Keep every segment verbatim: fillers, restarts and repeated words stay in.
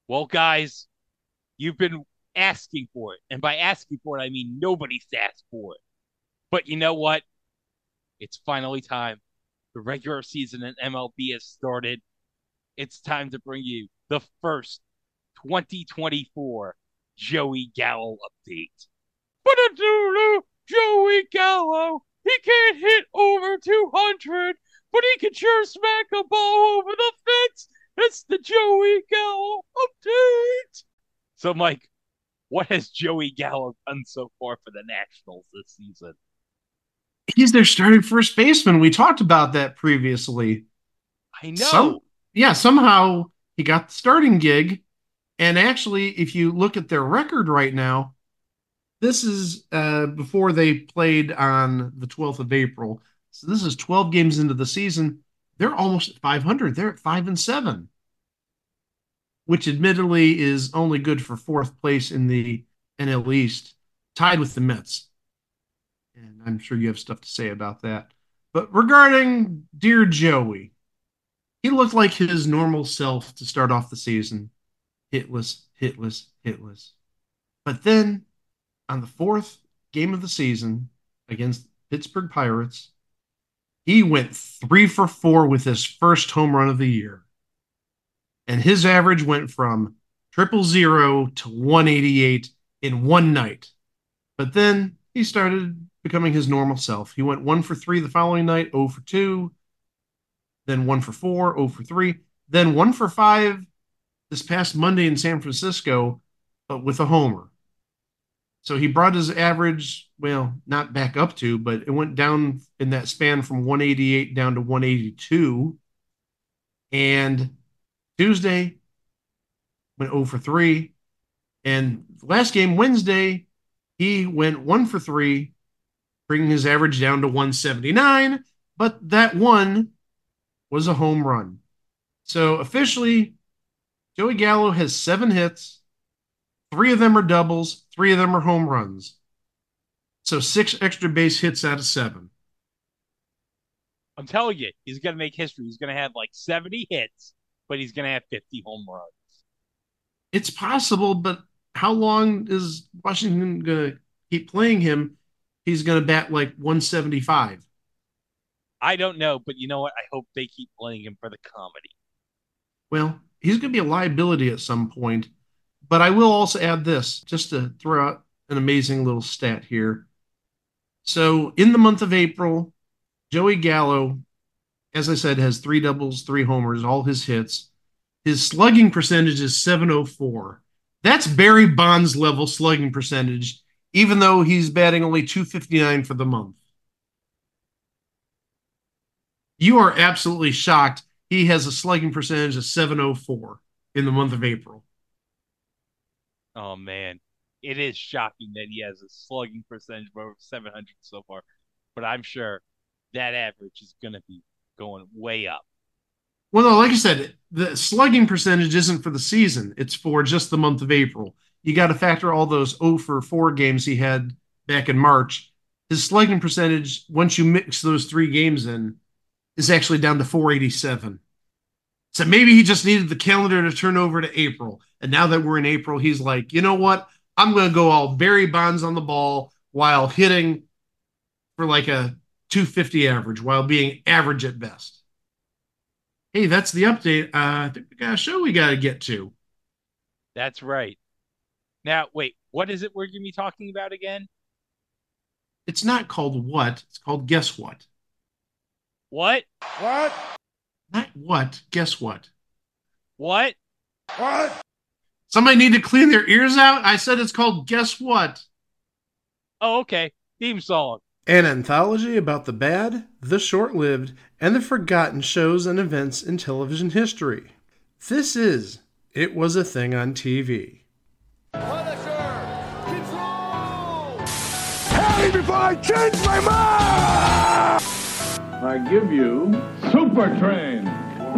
Well, guys, you've been asking for it. And by asking for it, I mean nobody's asked for it. But you know what? It's finally time. The regular season in M L B has started. It's time to bring you the first twenty twenty-four Joey Gallo update. But a doo Joey Gallo, he can't hit over two hundred, but he can sure smack a ball over the fence. It's the Joey Gallo update. So, Mike, what has Joey Gallo done so far for the Nationals this season? He's their starting first baseman. We talked about that previously. I Some, know. yeah, somehow he got the starting gig. And actually, if you look at their record right now, this is uh, before they played on the twelfth of April. So this is twelve games into the season. They're almost at five hundred. They're at five and seven, which admittedly is only good for fourth place in the N L East, tied with the Mets. And I'm sure you have stuff to say about that. But regarding Dear Joey, he looked like his normal self to start off the season. Hitless, hitless, hitless. But then on the fourth game of the season against Pittsburgh Pirates, he went three for four with his first home run of the year. And his average went from triple zero to one eighty-eight in one night. But then he started becoming his normal self. He went one for three the following night, zero for two, then one for four, zero for three, then one for five this past Monday in San Francisco, but with a homer. So he brought his average, well, not back up to, but it went down in that span from one eighty-eight down to one eighty-two. And Tuesday went zero for three. And last game, Wednesday, he went one for three, bringing his average down to one seventy-nine. But that one was a home run. So officially, Joey Gallo has seven hits. Three of them are doubles. Three of them are home runs. So six extra base hits out of seven. I'm telling you, he's going to make history. He's going to have like seventy hits, but he's going to have fifty home runs. It's possible, but how long is Washington going to keep playing him? He's going to bat like one seventy-five. I don't know, but you know what? I hope they keep playing him for the comedy. Well, he's going to be a liability at some point. But I will also add this just to throw out an amazing little stat here. So in the month of April, Joey Gallo, as I said, has three doubles, three homers, all his hits. His slugging percentage is seven oh four. That's Barry Bonds level slugging percentage, even though he's batting only two fifty-nine for the month. You are absolutely shocked. He has a slugging percentage of seven oh four in the month of April. Oh, man. It is shocking that he has a slugging percentage of over seven hundred so far, but I'm sure that average is going to be going way up. Well, no, like I said, the slugging percentage isn't for the season. It's for just the month of April. You got to factor all those zero for four games he had back in March. His slugging percentage, once you mix those three games in, is actually down to four eighty-seven. So maybe he just needed the calendar to turn over to April. And now that we're in April, he's like, you know what? I'm going to go all Barry Bonds on the ball while hitting for like a two fifty average, while being average at best. Hey, that's the update. Uh, I think we got a show we got to get to. That's right. Now, wait, what is it we're going to be talking about again? It's not called what, it's called Guess What. What? What? Not what, guess what. What? What? Somebody need to clean their ears out? I said it's called Guess What. Oh, okay. Theme song. An anthology about the bad, the short lived, and the forgotten shows and events in television history. This is It Was a Thing on T V. Punisher! Control! Hey, before I change my mind! I give you Super Train.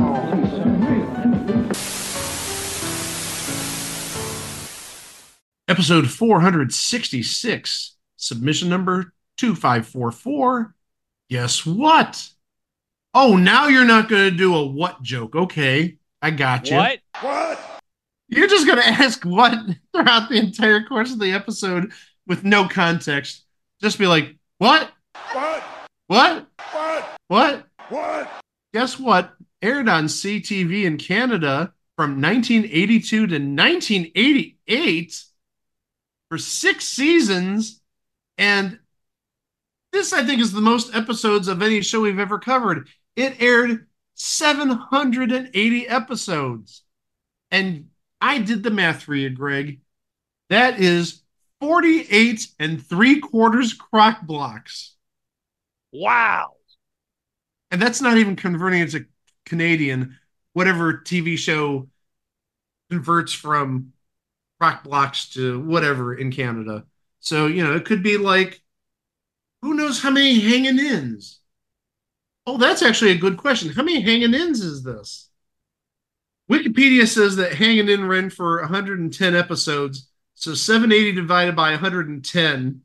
Episode four sixty-six, submission number two five four four. Guess what? Oh, now you're not going to do a what joke. Okay, I got you. What? What? You're just going to ask what throughout the entire course of the episode with no context. Just be like, what? What? What? What? What? What? Guess what? Aired on C T V in Canada from nineteen eighty-two to nineteen eighty-eight for six seasons. And this, I think, is the most episodes of any show we've ever covered. It aired seven hundred eighty episodes. And I did the math for you, Greg. That is forty-eight and three quarters crock blocks. Wow. And that's not even converting it to Canadian, whatever T V show converts from crock blocks to whatever in Canada. So, you know, it could be like, who knows how many hanging ins? Oh, that's actually a good question. How many hanging ins is this? Wikipedia says that Hanging In ran for one hundred ten episodes, so seven hundred eighty divided by one hundred ten.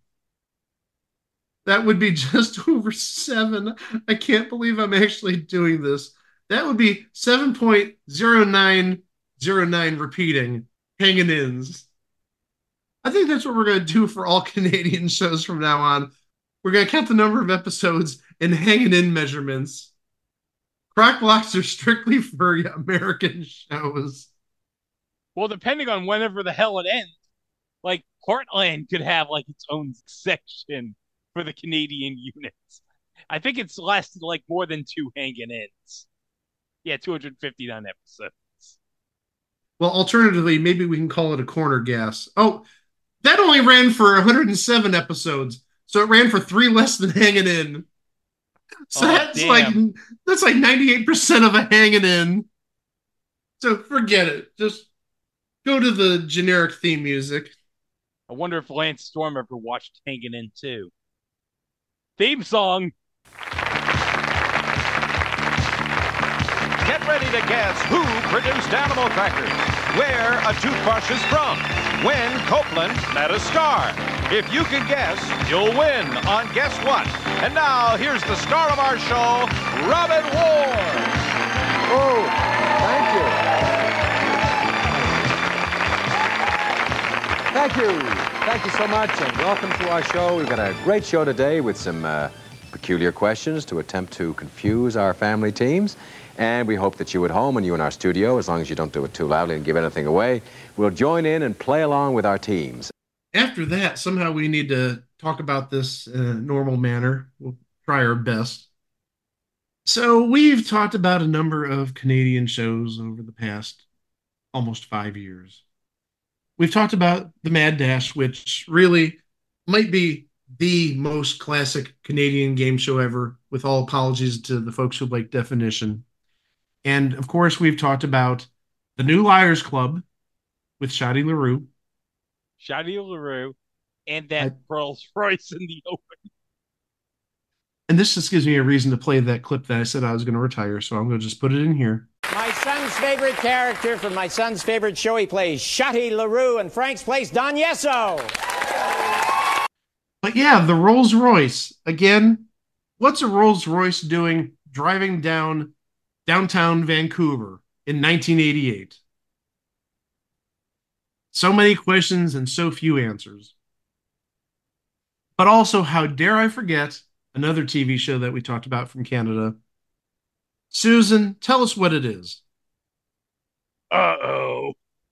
That would be just over seven. I can't believe I'm actually doing this. That would be seven point zero nine zero nine repeating Hanging Ins. I think that's what we're going to do for all Canadian shows from now on. We're going to count the number of episodes in Hanging In measurements. Crock blocks are strictly for American shows. Well, depending on whenever the hell it ends, like Portland could have like its own section for the Canadian units. I think it's lasted like more than two hanging ins. Yeah, two hundred fifty-nine episodes. Well, alternatively, maybe we can call it a corner gas. Oh, that only ran for one hundred seven episodes, so it ran for three less than Hanging In. So Oh, that's damn. like that's like ninety-eight percent of a Hanging In. So forget it. Just go to the generic theme music. I wonder if Lance Storm ever watched Hanging In too. Theme song. Get ready to guess who produced Animal Crackers, where a toothbrush is from, when Copeland met a star. If you can guess, you'll win on Guess What. And now, here's the star of our show, Robin Ward. Oh, thank you. Thank you. Thank you so much, and welcome to our show. We've got a great show today with some uh, peculiar questions to attempt to confuse our family teams. And we hope that you at home and you in our studio, as long as you don't do it too loudly and give anything away, will join in and play along with our teams. After that, somehow we need to talk about this in a normal manner. We'll try our best. So we've talked about a number of Canadian shows over the past almost five years. We've talked about the Mad Dash, which really might be the most classic Canadian game show ever, with all apologies to the folks who like Definition. And of course, we've talked about the New Liars Club with Shotty LaRue. Shotty LaRue and that I- Rolls Royce in the open. And this just gives me a reason to play that clip that I said I was going to retire, so I'm going to just put it in here. My son's favorite character from my son's favorite show, he plays Shotty LaRue, and Frank's plays Don Yesso. But yeah, the Rolls Royce. Again, what's a Rolls Royce doing driving down downtown Vancouver in nineteen eighty-eight? So many questions and so few answers. But also, how dare I forget another T V show that we talked about from Canada. Susan, tell us what it is. Uh-oh.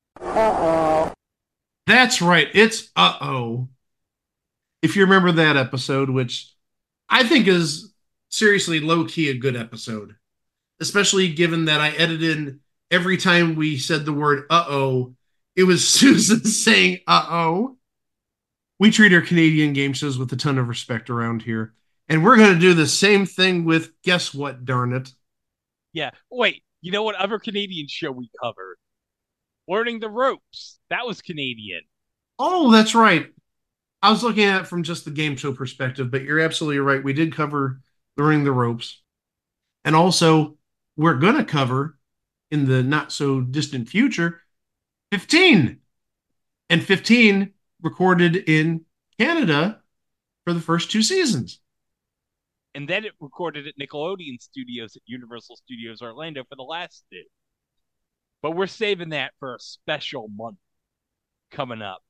That's right. It's Uh-Oh. If you remember that episode, which I think is seriously low-key a good episode, especially given that I edited in every time we said the word uh-oh, it was Susan saying uh-oh. We treat our Canadian game shows with a ton of respect around here. And we're going to do the same thing with Guess What, darn it. Yeah. Wait, you know what other Canadian show we covered? Learning the Ropes. That was Canadian. Oh, that's right. I was looking at it from just the game show perspective, but you're absolutely right. We did cover Learning the Ropes. And also, we're going to cover, in the not so distant future, fifteen. And fifteen recorded in Canada for the first two seasons. And then it recorded at Nickelodeon Studios at Universal Studios Orlando for the last two. But we're saving that for a special month coming up.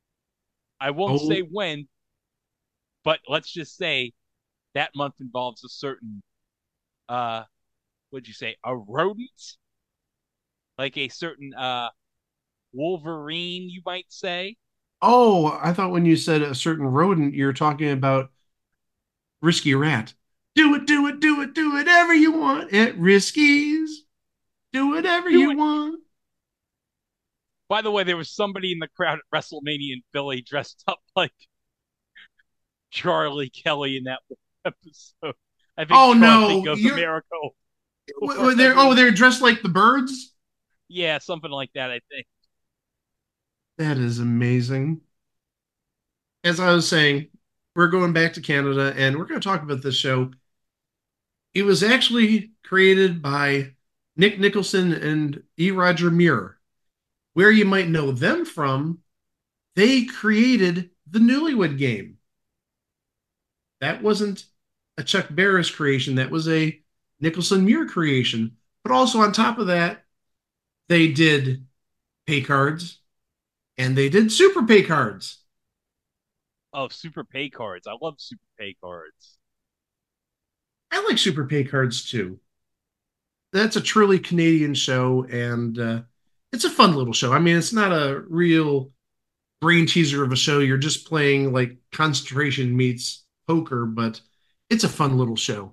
I won't Oh. say when, but let's just say that month involves a certain, uh, what'd you say, a rodent? Like a certain uh Wolverine, you might say. Oh, I thought when you said a certain rodent, you're talking about Risky Rat. Do it, do it, do it, do whatever you want at Risky's. Do whatever Do you it. want. By the way, there was somebody in the crowd at WrestleMania in Philly dressed up like Charlie Kelly in that episode. I think Oh, Charlie no, goes you're- America. Were were they, oh, they're dressed like the birds? Yeah, something like that, I think. That is amazing. As I was saying, we're going back to Canada and we're going to talk about this show. It was actually created by Nick Nicholson and E. Roger Muir. Where you might know them from, they created the Newlywed Game. That wasn't a Chuck Barris creation. That was a Nicholson Muir creation. But also on top of that, they did pay cards and they did super pay cards. Oh, super pay cards. I love super pay cards. I like super pay cards too. That's a truly Canadian show, and uh, it's a fun little show. I mean, it's not a real brain teaser of a show. You're just playing like concentration meets poker, but it's a fun little show.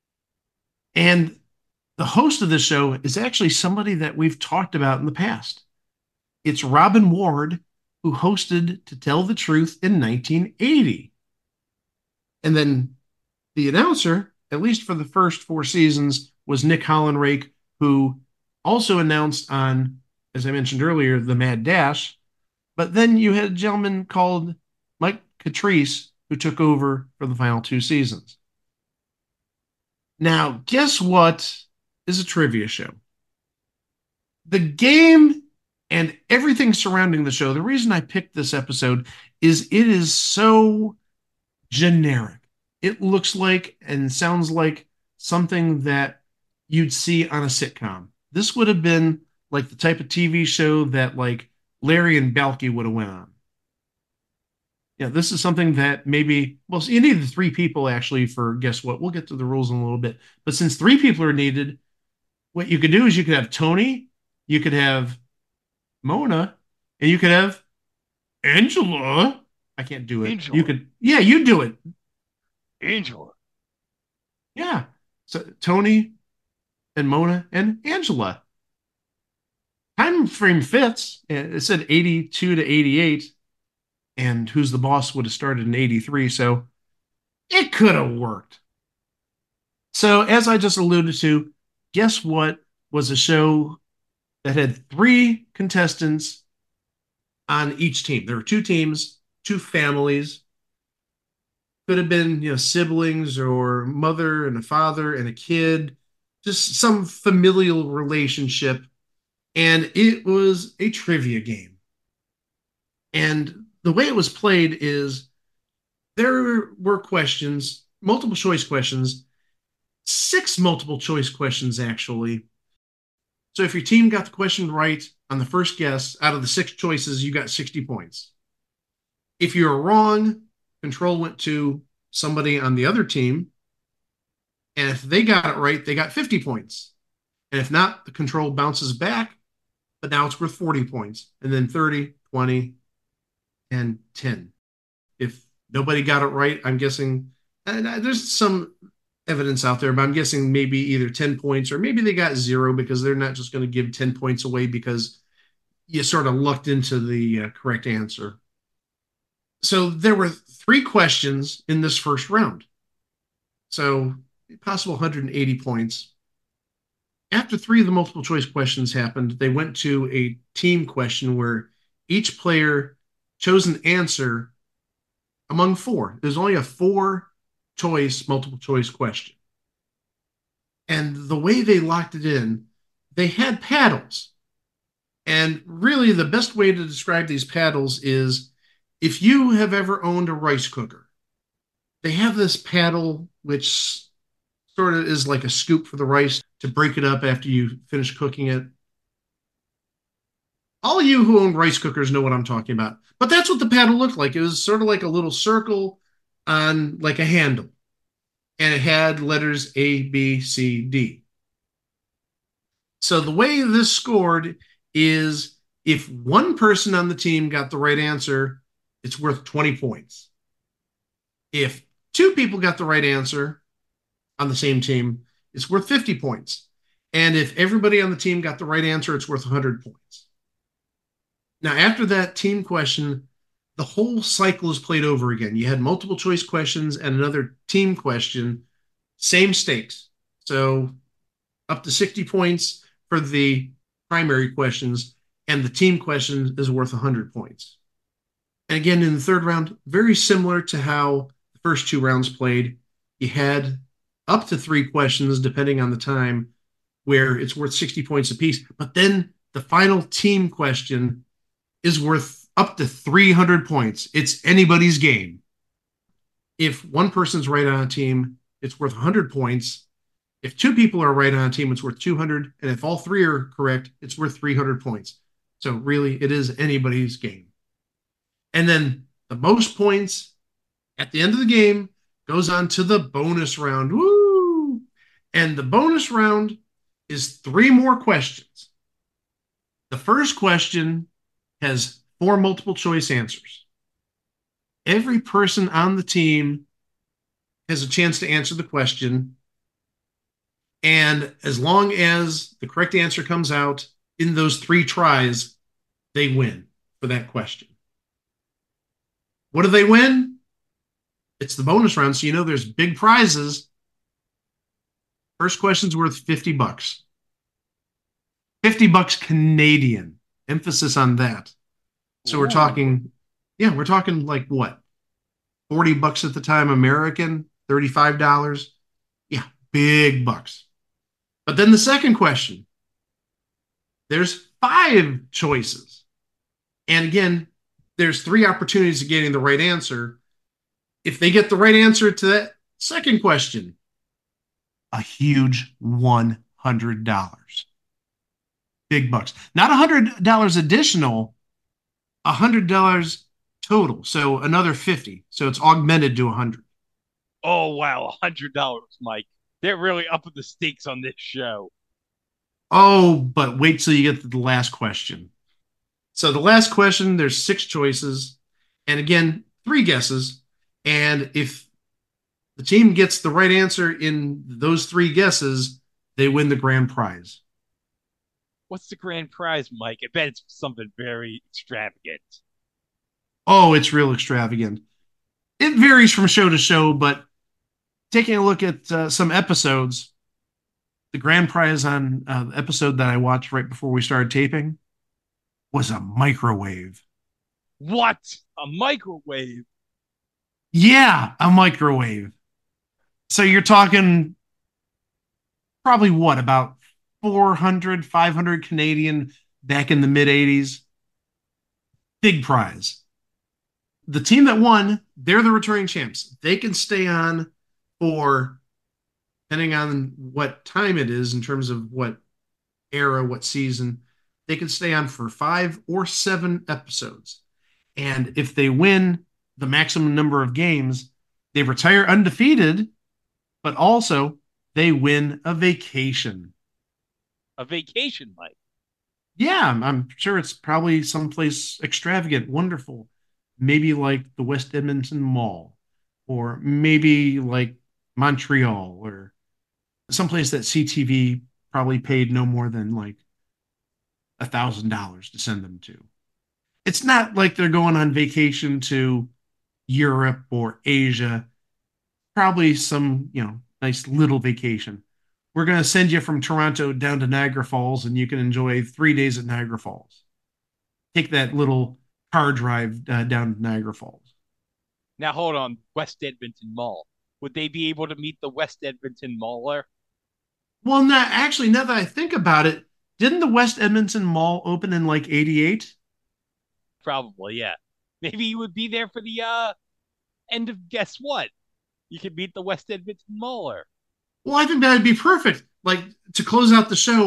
And the host of this show is actually somebody that we've talked about in the past. It's Robin Ward, who hosted To Tell the Truth in nineteen eighty. And then the announcer, at least for the first four seasons, was Nick Hollenrake, who also announced on, as I mentioned earlier, the Mad Dash. But then you had a gentleman called Mike Catrice, who took over for the final two seasons. Now, guess what is a trivia show? The game and everything surrounding the show, the reason I picked this episode is it is so generic. It looks like and sounds like something that you'd see on a sitcom. This would have been like the type of T V show that like Larry and Balky would have went on. Yeah, this is something that maybe, well, you need the three people actually for guess what? We'll get to the rules in a little bit. But since three people are needed, what you could do is you could have Tony, you could have Mona, and you could have Angela. I can't do it. Angela. You could, yeah, you do it. Angela. Yeah. So Tony and Mona and Angela. Time frame fits. It said eighty-two to eighty-eight, and Who's the Boss would have started in eighty-three, so it could have worked. So, as I just alluded to, guess what was a show that had three contestants on each team? There were two teams, two families. Could have been, you know, siblings or mother and a father and a kid, just some familial relationship. And it was a trivia game. And the way it was played is there were questions, multiple choice questions, six multiple choice questions, actually. So if your team got the question right on the first guess, out of the six choices, you got sixty points. If you were wrong, control went to somebody on the other team. And if they got it right, they got fifty points. And if not, the control bounces back, but now it's worth forty points. And then thirty, twenty, and ten. If nobody got it right, I'm guessing, and there's some evidence out there, but I'm guessing maybe either ten points or maybe they got zero because they're not just going to give ten points away because you sort of lucked into the uh, correct answer. So there were three questions in this first round. So possible one hundred eighty points. After three of the multiple choice questions happened, they went to a team question where each player chose an answer among four. There's only a four choice multiple choice question. And the way they locked it in, they had paddles. And really the best way to describe these paddles is if you have ever owned a rice cooker, they have this paddle which sort of is like a scoop for the rice to break it up after you finish cooking it. All you who own rice cookers know what I'm talking about. But that's what the paddle looked like. It was sort of like a little circle on like a handle. And it had letters A, B, C, D. So the way this scored is if one person on the team got the right answer, it's worth twenty points. If two people got the right answer on the same team, it's worth fifty points. And if everybody on the team got the right answer, it's worth one hundred points. Now, after that team question, the whole cycle is played over again. You had multiple choice questions and another team question, same stakes. So up to sixty points for the primary questions, and the team question is worth one hundred points. And again, in the third round, very similar to how the first two rounds played. You had up to three questions, depending on the time, where it's worth sixty points apiece. But then the final team question is worth up to three hundred points. It's anybody's game. If one person's right on a team, it's worth one hundred points. If two people are right on a team, it's worth two hundred. And if all three are correct, it's worth three hundred points. So really, it is anybody's game. And then the most points at the end of the game goes on to the bonus round. Woo! And the bonus round is three more questions. The first question has four multiple choice answers. Every person on the team has a chance to answer the question. And as long as the correct answer comes out in those three tries, they win for that question. What do they win? It's the bonus round, so you know there's big prizes. First question's worth fifty bucks. fifty bucks Canadian. Emphasis on that. So Ooh. we're talking, yeah, we're talking like what? forty bucks at the time American, thirty-five dollars. Yeah, big bucks. But then the second question, there's five choices. And again, there's three opportunities of getting the right answer. If they get the right answer to that second question, a huge one hundred dollars. Big bucks. Not one hundred dollars additional, one hundred dollars total. So another fifty. So it's augmented to one hundred. Oh, wow. one hundred dollars, Mike. They're really upping the stakes on this show. Oh, but wait till you get to the last question. So the last question, there's six choices. And again, three guesses. And if the team gets the right answer in those three guesses, they win the grand prize. What's the grand prize, Mike? I bet it's something very extravagant. Oh, it's real extravagant. It varies from show to show, but taking a look at uh, some episodes, the grand prize on uh, the episode that I watched right before we started taping was a microwave. What? A microwave? Yeah, a microwave. So you're talking probably what, about four hundred, five hundred Canadian back in the mid eighties. Big prize. The team that won, they're the returning champs. They can stay on for, depending on what time it is in terms of what era, what season, they can stay on for five or seven episodes. And if they win the maximum number of games, they retire undefeated, but also they win a vacation. A vacation, Mike? Yeah, I'm, I'm sure it's probably someplace extravagant, wonderful. Maybe like the West Edmonton Mall, or maybe like Montreal, or someplace that C T V probably paid no more than like a thousand dollars to send them to. It's not like they're going on vacation to Europe or Asia. Probably some, you know, nice little vacation. We're going to send you from Toronto down to Niagara Falls, and you can enjoy three days at Niagara Falls. Take that little car drive uh, down to Niagara Falls. Now, hold on. West Edmonton Mall. Would they be able to meet the West Edmonton Mauler? Well, now, actually, now that I think about it, didn't the West Edmonton Mall open in like eighty-eight? Probably, yeah. Maybe you would be there for the uh, end of Guess What? You could meet the West Edmonton Mauler. Well, I think that would be perfect. Like, to close out the show,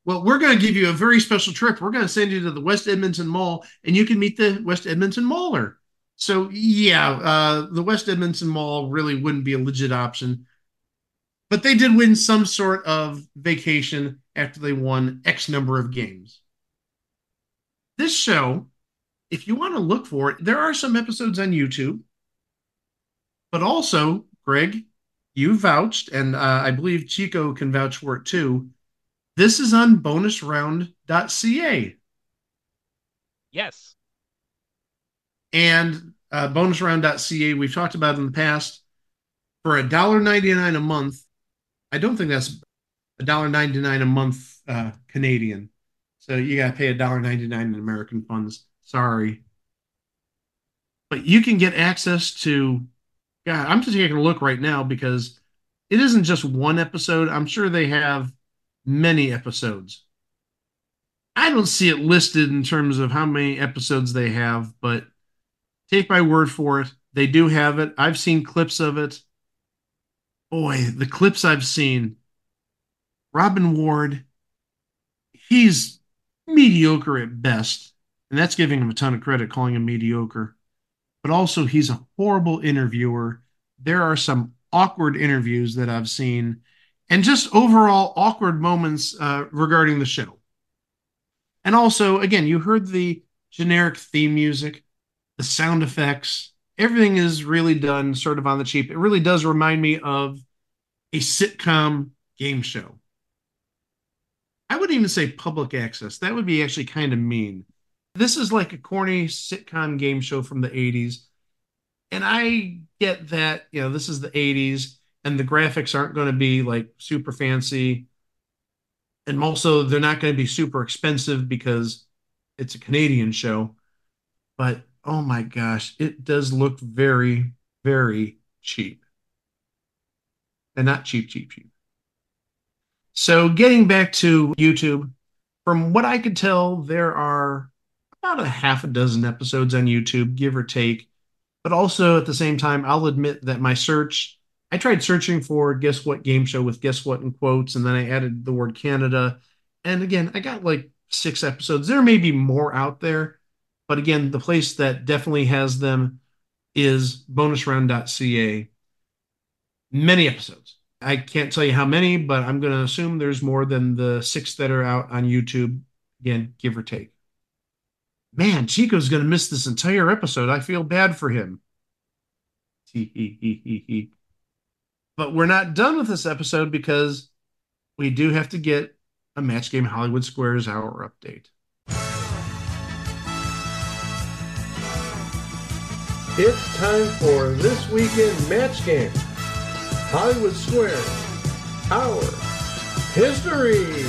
Well, we're going to give you a very special trip. We're going to send you to the West Edmonton Mall, and you can meet the West Edmonton Mauler. So, yeah, uh, the West Edmonton Mall really wouldn't be a legit option. But they did win some sort of vacation after they won X number of games. This show, if you want to look for it, there are some episodes on YouTube. But also, Greg, you vouched, and uh, I believe Chico can vouch for it too. This is on bonus round dot c a. Yes. And uh, bonus round dot c a, we've talked about in the past, for one dollar ninety-nine a month. I don't think that's one dollar ninety-nine a month uh, Canadian. So you got to pay one dollar ninety-nine in American funds. Sorry. But you can get access to, God, I'm just taking a look right now because it isn't just one episode. I'm sure they have many episodes. I don't see it listed in terms of how many episodes they have, but take my word for it. They do have it. I've seen clips of it. Boy, the clips I've seen. Robin Ward, he's mediocre at best. And that's giving him a ton of credit, calling him mediocre. But also, he's a horrible interviewer. There are some awkward interviews that I've seen, and just overall awkward moments uh, regarding the show. And also, again, you heard the generic theme music, the sound effects. Everything is really done sort of on the cheap. It really does remind me of a sitcom game show. I wouldn't even say public access. That would be actually kind of mean. This is like a corny sitcom game show from the eighties. And I get that, you know, this is the eighties and the graphics aren't going to be like super fancy. And also they're not going to be super expensive because it's a Canadian show. But oh my gosh, it does look very, very cheap. And not cheap, cheap, cheap. So getting back to YouTube, from what I could tell, there are about a half a dozen episodes on YouTube, give or take. But also at the same time, I'll admit that my search, I tried searching for Guess What Game Show with Guess What in quotes, and then I added the word Canada. And again, I got like six episodes. There may be more out there. But again, the place that definitely has them is bonus round dot c a. Many episodes. I can't tell you how many, but I'm going to assume there's more than the six that are out on YouTube. Again, give or take. Man, Chico's going to miss this entire episode. I feel bad for him. But we're not done with this episode because we do have to get a Match Game Hollywood Squares Hour update. It's time for This Weekend Match Game Hollywood Squares Hour History.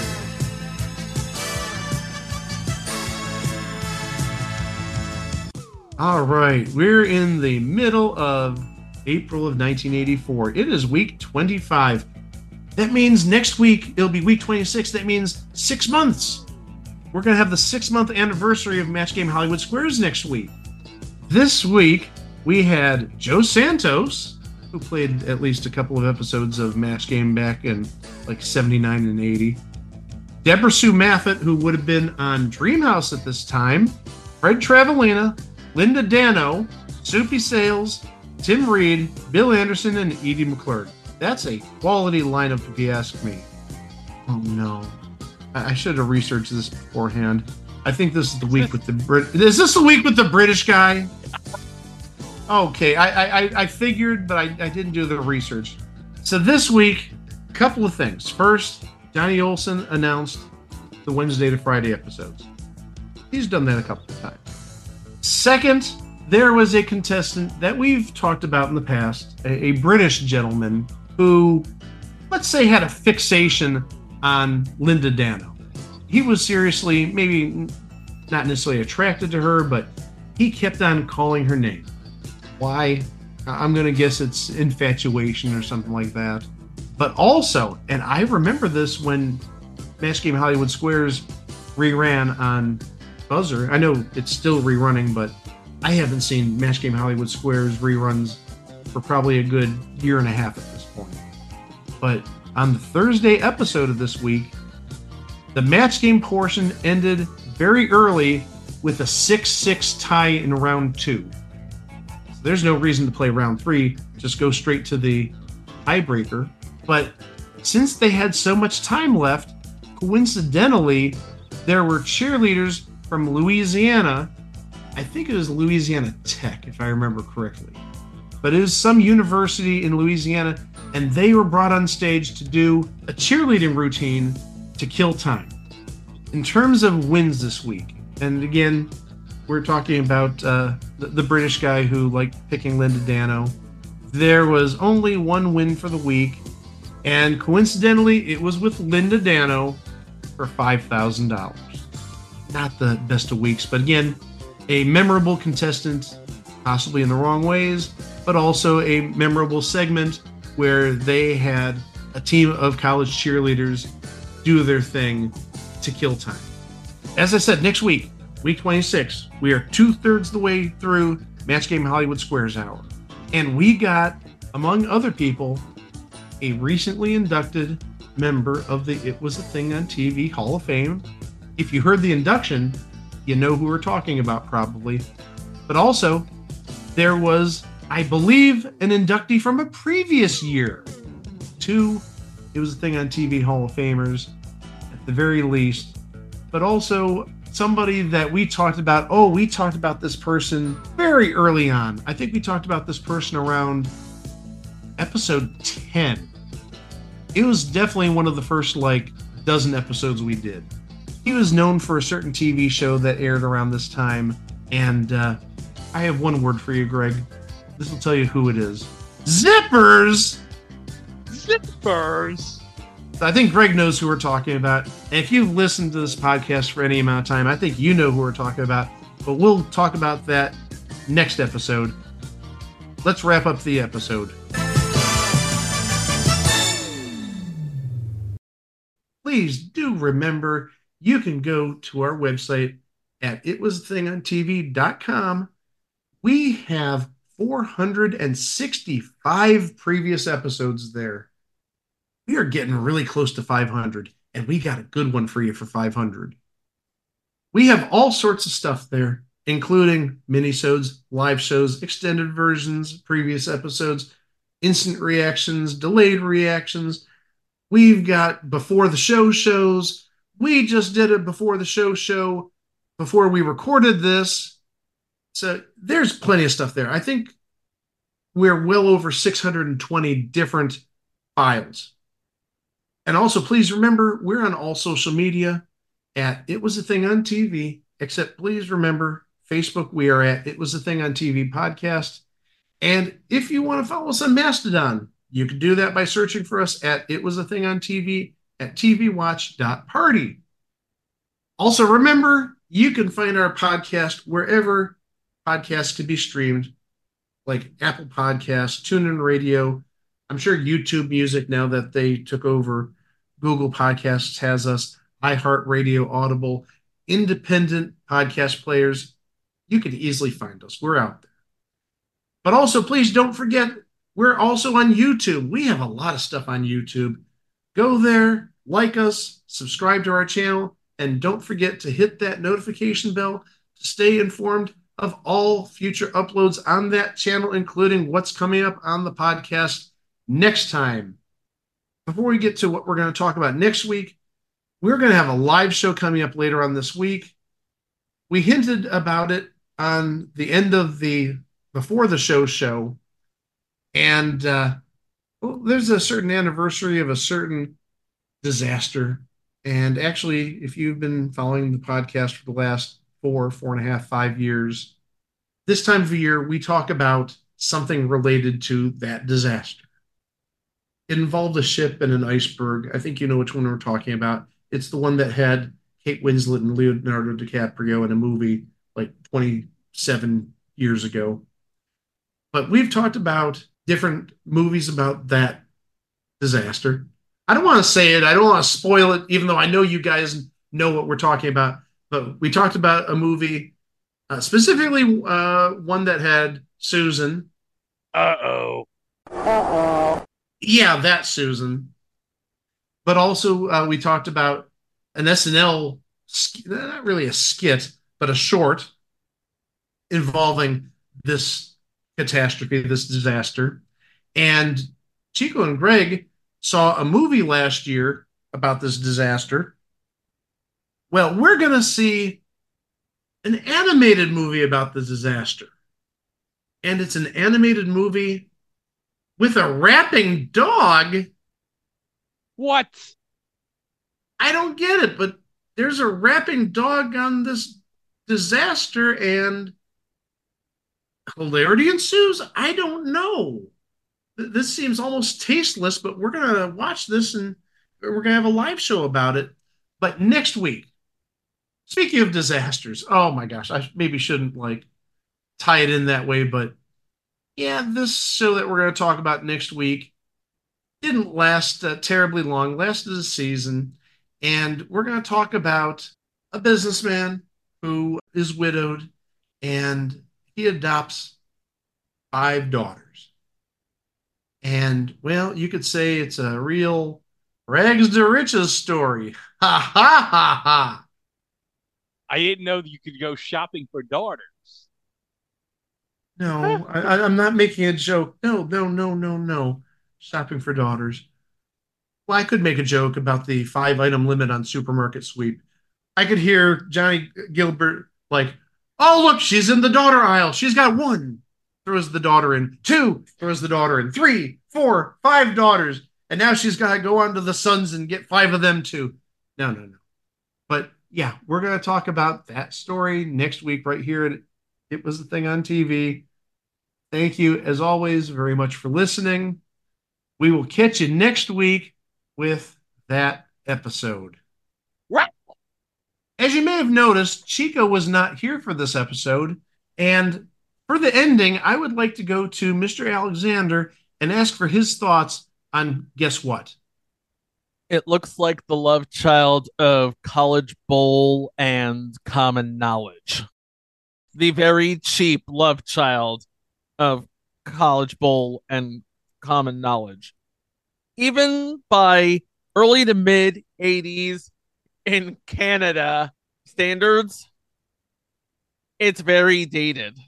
All right, we're in the middle of April of nineteen eighty-four. It is week twenty-five. That means next week it'll be week twenty-six. That means six months. We're going to have the six-month anniversary of Match Game Hollywood Squares next week. This week, we had Joe Santos, who played at least a couple of episodes of Match Game back in like seventy-nine and eighty. Deborah Sue Maffett, who would have been on Dreamhouse at this time. Fred Travalena, Linda Dano, Soupy Sales, Tim Reed, Bill Anderson, and Edie McClurg. That's a quality lineup if you ask me. Oh no. I should have researched this beforehand. I think this is the week with the Brit. Is this the week with the British guy? Okay, I I, I figured, but I, I didn't do the research. So this week, a couple of things. First, Johnny Olson announced the Wednesday to Friday episodes. He's done that a couple of times. Second, there was a contestant that we've talked about in the past, a, a British gentleman who, let's say, had a fixation on Linda Dano. He was seriously, maybe not necessarily attracted to her, but he kept on calling her name. Why? I'm going to guess it's infatuation or something like that. But also, and I remember this when Match Game Hollywood Squares reran on Buzzer. I know it's still rerunning, but I haven't seen Match Game Hollywood Squares reruns for probably a good year and a half at this point. But on the Thursday episode of this week, The match game portion ended very early with a six six tie in round two. So there's no reason to play round three, just go straight to the tiebreaker. But since they had so much time left, coincidentally, there were cheerleaders from Louisiana. I think it was Louisiana Tech, if I remember correctly. But it was some university in Louisiana, and they were brought on stage to do a cheerleading routine to kill time. In terms of wins this week, and again, we're talking about uh, the, the British guy who liked picking Linda Dano. There was only one win for the week, and coincidentally, it was with Linda Dano for five thousand dollars. Not the best of weeks, but again, a memorable contestant, possibly in the wrong ways, but also a memorable segment where they had a team of college cheerleaders do their thing to kill time. As I said, next week, week twenty-six, we are two-thirds the way through Match Game Hollywood Squares Hour. And we got, among other people, a recently inducted member of the It Was a Thing on T V Hall of Fame. If you heard the induction, you know who we're talking about probably. But also, there was, I believe, an inductee from a previous year. Two It Was a Thing on T V Hall of Famers, at the very least. But also somebody that we talked about. Oh, we talked about this person very early on. I think we talked about this person around episode ten. It was definitely one of the first, like, dozen episodes we did. He was known for a certain T V show that aired around this time, and uh, I have one word for you, Greg. This will tell you who it is. Zippers! Zippers! I think Greg knows who we're talking about. And if you've listened to this podcast for any amount of time, I think you know who we're talking about. But we'll talk about that next episode. Let's wrap up the episode. Please do remember, you can go to our website at it was a thing on T V dot com. We have four hundred sixty-five previous episodes there. We are getting really close to five hundred, and we got a good one for you for five hundred. We have all sorts of stuff there, including minisodes, live shows, extended versions, previous episodes, instant reactions, delayed reactions. We've got before the show shows. We just did a before the show show before we recorded this. So there's plenty of stuff there. I think we're well over six hundred twenty different files. And also, please remember, we're on all social media at It Was a Thing on T V, except please remember, Facebook, we are at It Was a Thing on T V podcast. And if you want to follow us on Mastodon, you can do that by searching for us at It Was a Thing on T V at t v watch dot party. Also, remember, you can find our podcast wherever podcasts can be streamed, like Apple Podcasts, TuneIn Radio. I'm sure YouTube Music, now that they took over Google Podcasts, has us, iHeartRadio, Audible, independent podcast players. You can easily find us. We're out there. But also, please don't forget, we're also on YouTube. We have a lot of stuff on YouTube. Go there, like us, subscribe to our channel, and don't forget to hit that notification bell to stay informed of all future uploads on that channel, including what's coming up on the podcast next time. Before we get to what we're going to talk about next week, we're going to have a live show coming up later on this week. We hinted about it on the end of the before the show show, and uh, well, there's a certain anniversary of a certain disaster. And actually, if you've been following the podcast for the last four, four and a half, five years, this time of year, we talk about something related to that disaster. It involved a ship and an iceberg. I think you know which one we're talking about. It's the one that had Kate Winslet and Leonardo DiCaprio in a movie like twenty-seven years ago. But we've talked about different movies about that disaster. I don't want to say it. I don't want to spoil it, even though I know you guys know what we're talking about. But we talked about a movie, uh, specifically uh, one that had Susan. Uh-oh. Uh-oh. Yeah, that Susan. But also uh, we talked about an S N L, not really a skit, but a short involving this catastrophe, this disaster. And Chico and Greg saw a movie last year about this disaster. Well, we're going to see an animated movie about the disaster. And it's an animated movie with a rapping dog. What? I don't get it, but there's a rapping dog on this disaster and hilarity ensues. I don't know. This seems almost tasteless, but we're going to watch this and we're going to have a live show about it. But next week, speaking of disasters, oh my gosh, I maybe shouldn't like tie it in that way, but yeah, this show that we're going to talk about next week didn't last uh, terribly long, lasted a season, and we're going to talk about a businessman who is widowed and he adopts five daughters. And, well, you could say it's a real rags to riches story. Ha ha ha ha. I didn't know that you could go shopping for daughters. No, I, I'm not making a joke. No, no, no, no, no. Shopping for daughters. Well, I could make a joke about the five item limit on Supermarket Sweep. I could hear Johnny Gilbert like, oh, look, she's in the daughter aisle. She's got one. Throws the daughter in. Two. Throws the daughter in. Three, four, five daughters. And now she's got to go on to the sons and get five of them too. No, no, no. But yeah, we're going to talk about that story next week right here at It Was a Thing on T V. Thank you, as always, very much for listening. We will catch you next week with that episode. Right. As you may have noticed, Chico was not here for this episode. And for the ending, I would like to go to Mister Alexander and ask for his thoughts on guess what? It looks like the love child of College Bowl and Common Knowledge. The very cheap love child of College Bowl and Common Knowledge. Even by early to mid eighties in Canada standards, it's very dated.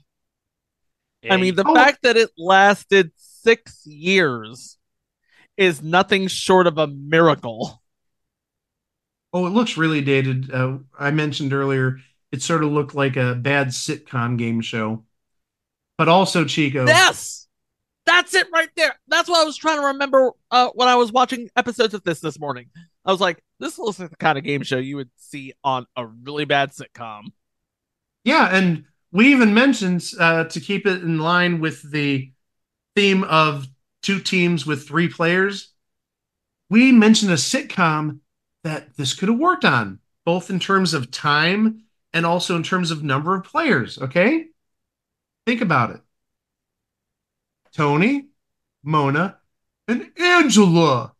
I mean, the Oh. fact that it lasted six years is nothing short of a miracle. Oh, it looks really dated. Uh, I mentioned earlier, it sort of looked like a bad sitcom game show. But also, Chico. Yes! That's it right there. That's what I was trying to remember uh, when I was watching episodes of this this morning. I was like, this looks like the kind of game show you would see on a really bad sitcom. Yeah, and we even mentioned, uh, to keep it in line with the theme of two teams with three players, we mentioned a sitcom that this could have worked on, both in terms of time and also in terms of number of players, okay? Think about it. Tony, Mona, and Angela.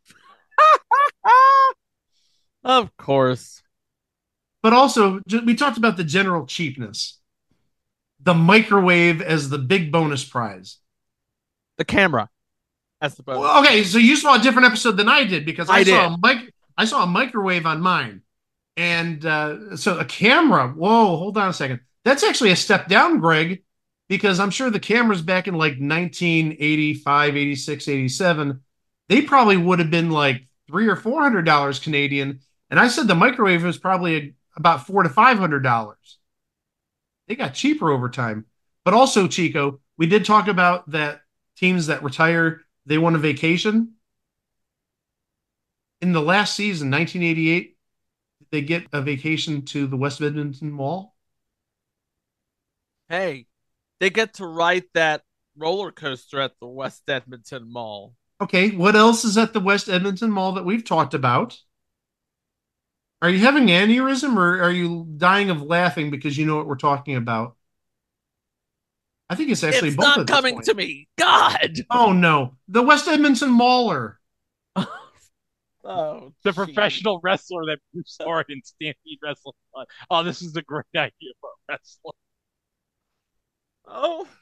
Of course. But also, we talked about the general cheapness. The microwave as the big bonus prize. The camera as the bonus. Well, okay, so you saw a different episode than I did because I, I saw did. a mic- I saw a microwave on mine. And uh, so a camera. Whoa, hold on a second. That's actually a step down, Greg, because I'm sure the cameras back in like nineteen eighty-five, eighty-six, eighty-seven, they probably would have been like three or four hundred dollars Canadian. And I said the microwave was probably about four to five hundred dollars. They got cheaper over time. But also, Chico, we did talk about that teams that retire, they want a vacation. In the last season, nineteen eighty-eight, did they get a vacation to the West Edmonton Mall? Hey, they get to ride that roller coaster at the West Edmonton Mall. Okay, what else is at the West Edmonton Mall that we've talked about? Are you having an aneurysm or are you dying of laughing because you know what we're talking about? I think it's actually It's both not at this coming point. to me. God. Oh no, the West Edmonton Mauler. Oh, The geez. professional wrestler that Bruce starred in Stampede Wrestling. Oh, this is a great idea for a wrestler. Oh.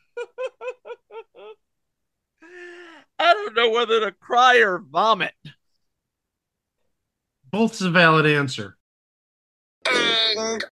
I don't know whether to cry or vomit. Both's a valid answer. Bang!